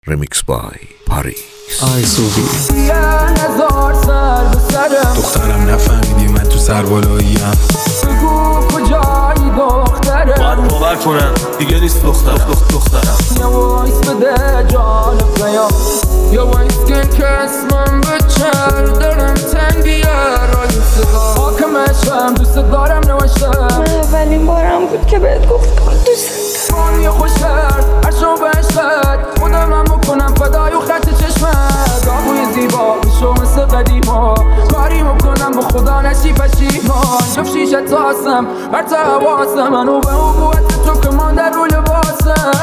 Remix by Paris. آیسوبی هزار سر به سرم دخترم نفهمیدی من تو سربالاییم. بگو کجایی دخترم باید باور کنم دیگه نیست دخترم. یه وایس بده جان پیام یه وایس که اسمم بچر دارم تنگی رای صدا حاکمشم دوست دارم نوشتم من اولین بارم بود که بهت گفتم دوست فانی خوشر عشق بشتر خودم هم بکنم فدای و خط چشمت آبوی زیبا بشو مثل قدیما کاری میکنم با خدا نشی پشیمان جفت شیشه تاسم بر تا حواسم منو به عبوت تو که من در رو لباسم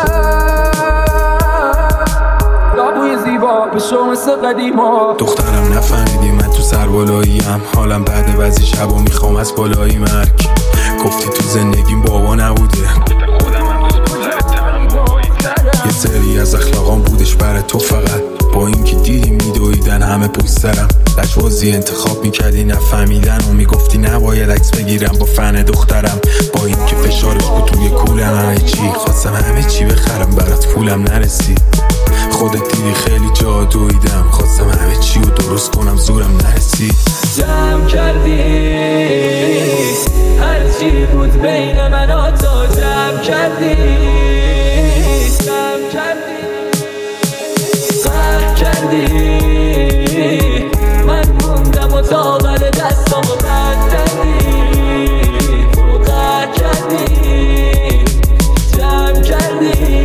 آبوی زیبا بشو مثل قدیما دخترم نفهمیدی من تو سربالاییم. حالم بعد بعضی شبا میخوام از بالایی مرگ. گفتی تو زندگیم بابا نبوده. یه سری از اخلاقام بودش برای تو فقط. با اینکه دیدی میدویدن همه پشت سرم. لجبازی انتخاب میکردی نفهمیدن و میگفتی نباید عکس بگیرم با فن دخترم. با اینکه فشارش بود توی کولم همه چی خواستم همه چی بخرم برات پولم نرسید. خودت دیدی خیلی جا دویدم خواستم همه چی رو درست کنم زورم نرسید. جمع کردی هرچی بود بین من و تو جمع کردی قهر کردی من موندم و طاقت دستم و قهر کردی تو قهر کردی جمع کردی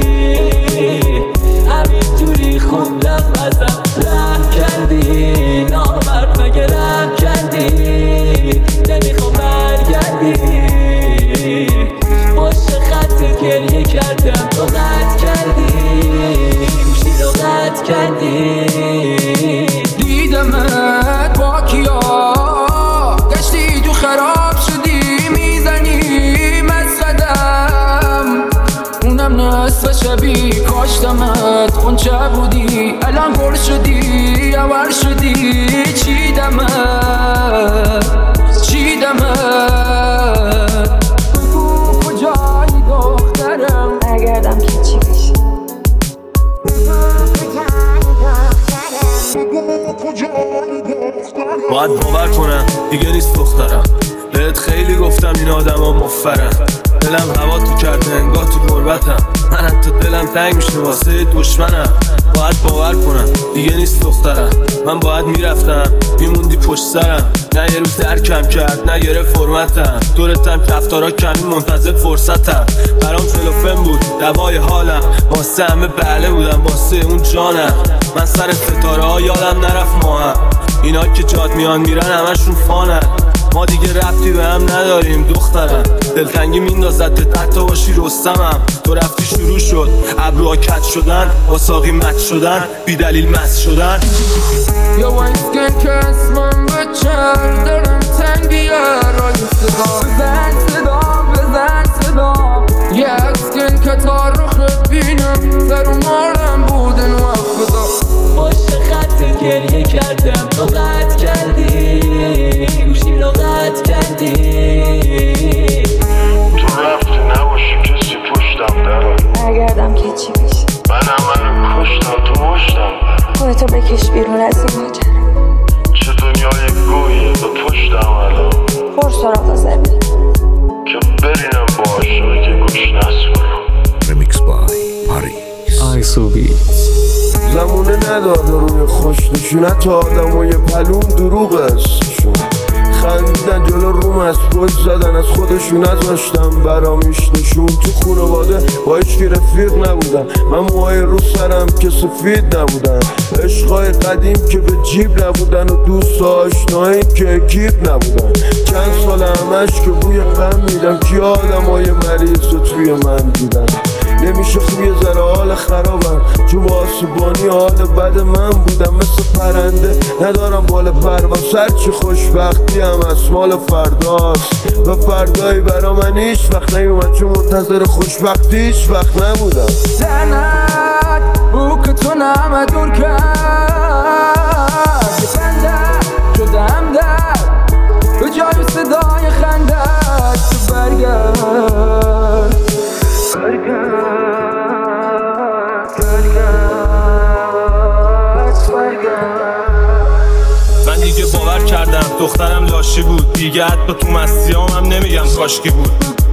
همینجوری خوندم ازم رحم کردی نامرد مگه رحم کردی نمیخوام برگردی باشه خط گریه کردم تو قطع کردی گوشی رو قطع کردی دیدمت با کیا گشتی تو خراب شدی میزنی مزقدم اونم نصف شبی کاشتمت خونچه بودی الان گل شدی عور شدی چیدمت بگو کجایی دخترم برگردم که چی بشه. باید باور کنم دیگه نیست دخترم. بهت خیلی گفتم این آدم ها مفرن. دلم هوا تو کرده انگاه تو غربتم. من حتی دلم تنگ میشه واسه دشمنم. باید باور کنم دیگه نیست دخترم. من باید میرفتم میموندی پشت سرم. نه یه روز درکم کرد نه یه فرمتم. دورتم کفتارا کمی منتظر فرصتم. برام فلوفن بود دوای حالم. واسه همه بله بودم واسه اون جانم. من سر ستاره ها یادم نرفت ماهم. اینا که جات میان میرن همشون فانن. ما دیگه ربطی به هم نداریم دخترم. دلتنگی میندازد حتی باشی رستمم. تو رفتی شروع شد ابروها کج شدن با ساقی مت شدن بی دلیل مست شدن. یه وایس که اسمم بچر دارم تنگی رای صدا بزن صدا یه اکسکن که تا رخ بینم سر و مارم بودن و افضا باشه خط گریه کردم تو قطع کردی گوشی رو قطع کردی تو رفتی نباشی کسی پشتم درم. برگردم که چی بشه. من همه کشتم تو مشتم خودتو بکش بیرون از این ماجرا. چه دنیای گویی به پشتم الان پر سراغ زمین که برینم با عاشقی که گوش نسکنم. Remix by Paris. آیسوبی زمونه نداده روی خوش نشونت آدم و یه پلون دروغ استشون خندیدن جلو روم از پشت زدن از خودشون نذاشتم برامیش نشون. تو خونواده با هیچکی رفیق نبودن. من موهای رو سرم که سفید نبودن. عشقای قدیم که به جیب نبودن و دوست آشنایی که اکیپ نبودن. چند سال همش که بوی غم میدم که آدم های مریض رو توی من دیدن. نمیشه خوب یه ذره حال خرابم چون واسبانی حال بد من بودم. مثل پرنده ندارم بال پرواز هرچی خوشبختی هم از مال فرداست و فردایی برا من هیچ وقت نیومد چون منتظر خوشبختی هیچ وقت نبودم. زنت او که تو نمه دور کرد بندر شدم در به جای صدای خندت تو برگرد فحاشی بود دیگه، حتی تو مسیام هم نمیگم کاشکی بود.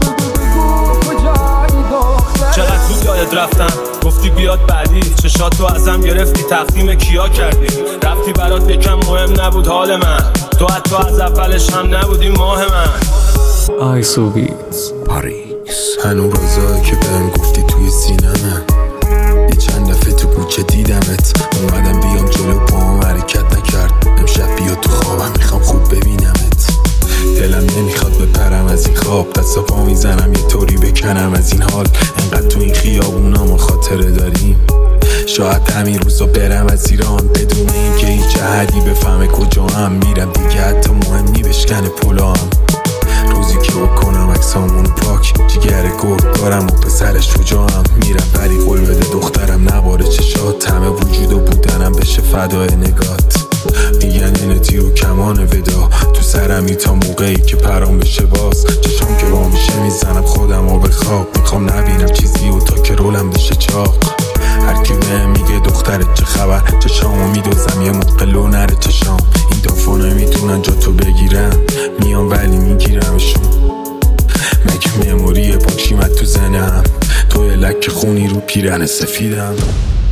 چقدر زود یادت رفتم گفتی بیاد بعدی، چشاتو ازم گرفتی تقدیم کیا کردی، رفتی برات یکم مهم نبود حال من، تو حتی از اولش هم نبودی ماه من. آیسو بیت پاریس. هنو روزایی که بهم گفتی توی سینمه، یه چند دفعه تو کوچه دیدمت، اومدم بیام جلو پاهم حرکت نکرد، امشب بیا تو خوابم میخوام خوب ببینمت. دلم نمیخواد بپرم از این خواب، دست و پا میزنم یه طوری بکنم از این حال، انقدر تو این خیابونا ما خاطره داریم، شاید همین روزا برم از ایران بدون اینکه هیچ احدی بفهمه کجا هم میرم دیگه، حتی مهم نی بشکنه پلام، روزی که بکنم عکسامون پاک، جگر گرگ دارم و پسرش شجاعم، میرم ولی قول بده دخترم نباره چشات، همه وجود و بودنم بشه فدای نگات، میگن اینه تیر و کمان ودا تو سرمی تا موقعی که پرام بشه باز، چشام که با میشه میزنم خودم و به خواب، میخوام نبینم چیزی و تا که رولم بشه چاق، هر کی بهم میگه دخترت چه خبر، چشامو میدوزم یه موقع لو نره چشام، این دافا نمیتونن جا تو بگیرن، میام ولی میگیرمشون، مگه مموری پاکشیمت تو زنم، تو لک خونی رو پیرن سفیدم.